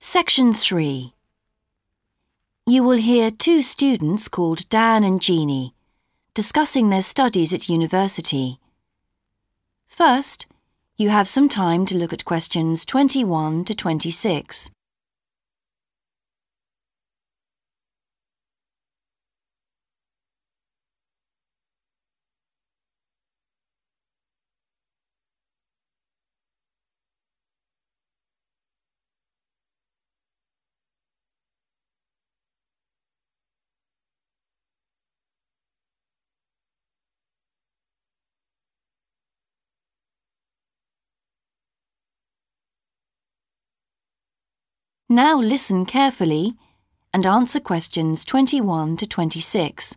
Section 3. You will hear two students called Dan and Jeannie discussing their studies at university. First, you have some time to look at questions 21 to 26. Now listen carefully and answer questions 21 to 26.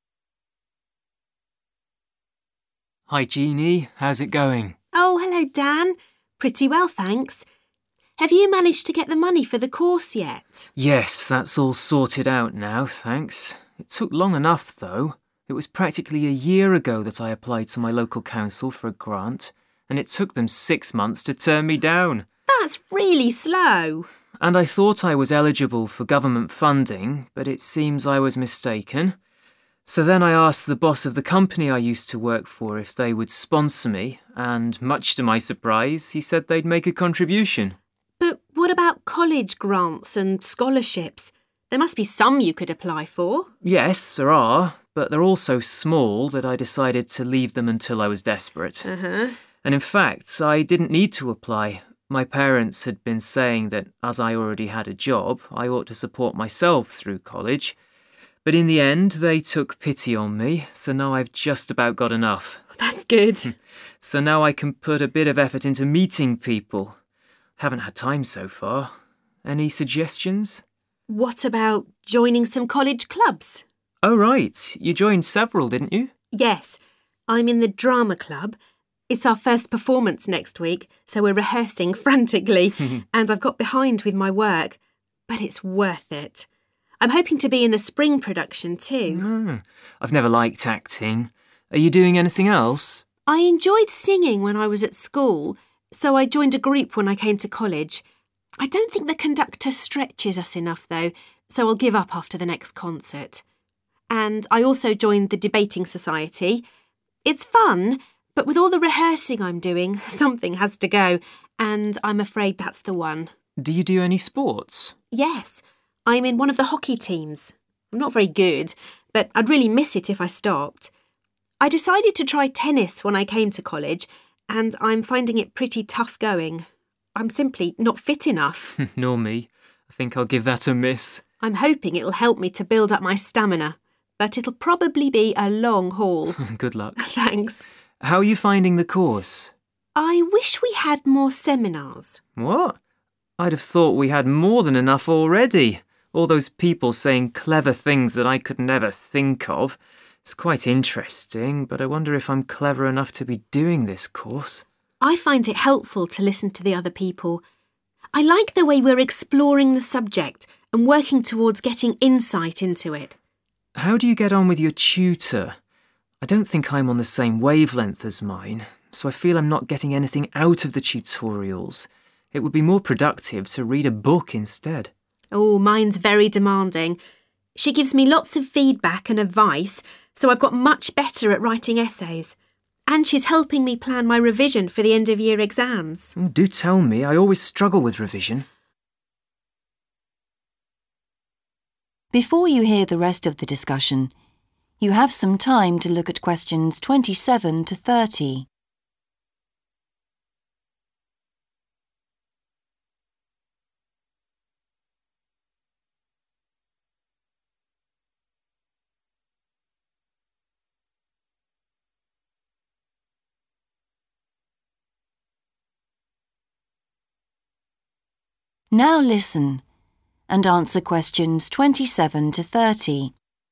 Hi Jeannie, how's it going? Oh, hello Dan. Pretty well, thanks. Have you managed to get the money for the course yet? Yes, that's all sorted out now, thanks. It took long enough though. It was practically a year ago that I applied to my local council for a grant, and it took them 6 months to turn me down. That's really slow. And I thought I was eligible for government funding, but it seems I was mistaken. So then I asked the boss of the company I used to work for if they would sponsor me, and much to my surprise, he said they'd make a contribution. But what about college grants and scholarships? There must be some you could apply for. Yes, there are, but they're all so small that I decided to leave them until I was desperate. Uh-huh. And in fact, I didn't need to apply. My parents had been saying that as I already had a job, I ought to support myself through college. But in the end, they took pity on me, so now I've just about got enough. That's good. So now I can put a bit of effort into meeting people. Haven't had time so far. Any suggestions? What about joining some college clubs? Oh, right. You joined several, didn't you? Yes, I'm in the drama club. It's our first performance next week, so we're rehearsing frantically, and I've got behind with my work. But it's worth it. I'm hoping to be in the spring production too. I've never liked acting. Are you doing anything else? I enjoyed singing when I was at school, so I joined a group when I came to college. I don't think the conductor stretches us enough, though, so I'll give up after the next concert. And I also joined the debating society. It's fun, but with all the rehearsing I'm doing, something has to go, and I'm afraid that's the one. Do you do any sports? Yes, I'm in one of the hockey teams. I'm not very good, but I'd really miss it if I stopped. I decided to try tennis when I came to college, and I'm finding it pretty tough going. I'm simply not fit enough. Nor me. I think I'll give that a miss. I'm hoping it'll help me to build up my stamina, but it'll probably be a long haul. Good luck. Thanks. How are you finding the course? I wish we had more seminars. What? I'd have thought we had more than enough already. All those people saying clever things that I could never think of. It's quite interesting, but I wonder if I'm clever enough to be doing this course. I find it helpful to listen to the other people. I like the way we're exploring the subject and working towards getting insight into it. How do you get on with your tutor? I don't think I'm on the same wavelength as mine, so I feel I'm not getting anything out of the tutorials. It would be more productive to read a book instead. Oh, mine's very demanding. She gives me lots of feedback and advice, so I've got much better at writing essays. And she's helping me plan my revision for the end-of-year exams. Do tell me, I always struggle with revision. Before you hear the rest of the discussion, you have some time to look at questions 27 to 30. Now listen and answer questions 27 to 30.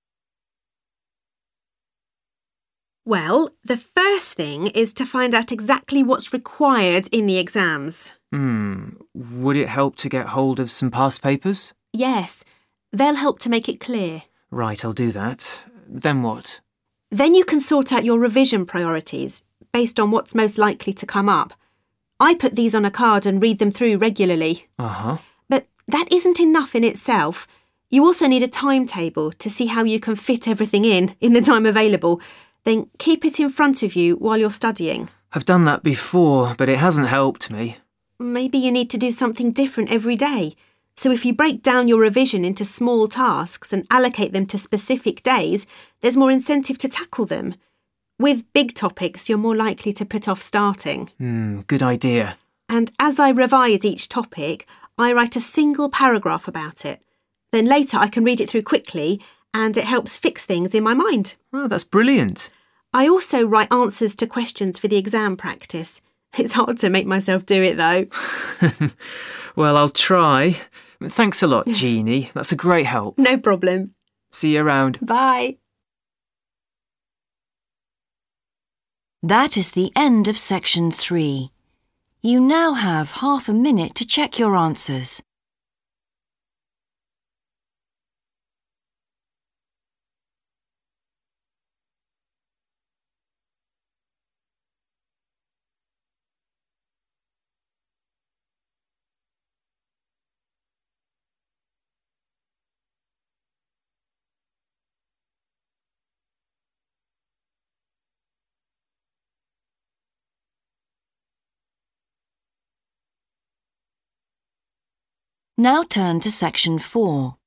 Well, the first thing is to find out exactly what's required in the exams. Would it help to get hold of some past papers? Yes, they'll help to make it clear. Right, I'll do that. Then what? Then you can sort out your revision priorities based on what's most likely to come up. I put these on a card and read them through regularly. Uh-huh. But That isn't enough in itself. You also need a timetable to see how you can fit everything in the time available. Then keep it in front of you while you're studying. I've done that before, but it hasn't helped me. Maybe you need to do something different every day. So if you break down your revision into small tasks and allocate them to specific days, there's more incentive to tackle them. With big topics, you're more likely to put off starting. Good idea. And as I revise each topic, I write a single paragraph about it. Then later I can read it through quickly and it helps fix things in my mind. Oh, that's brilliant. I also write answers to questions for the exam practice. It's hard to make myself do it though. Well, I'll try. Thanks a lot, Jeannie. That's a great help. No problem. See you around. Bye. That is the end of section 3. You now have half a minute to check your answers. Now turn to section 4.